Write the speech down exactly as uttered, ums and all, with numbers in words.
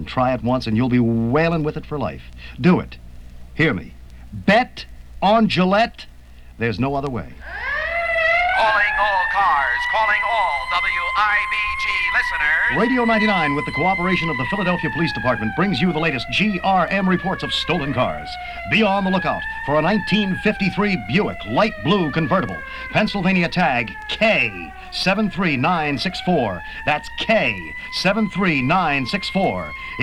Try it once and you'll be wailing with it for life. Do it. Hear me. Bet on Gillette. There's no other way. Calling all cars, calling all W I B G listeners. Radio ninety-nine, with the cooperation of the Philadelphia Police Department, brings you the latest G R M reports of stolen cars. Be on the lookout for a nineteen fifty-three Buick light blue convertible. Pennsylvania tag K seven three nine six four. That's K seven three nine six four.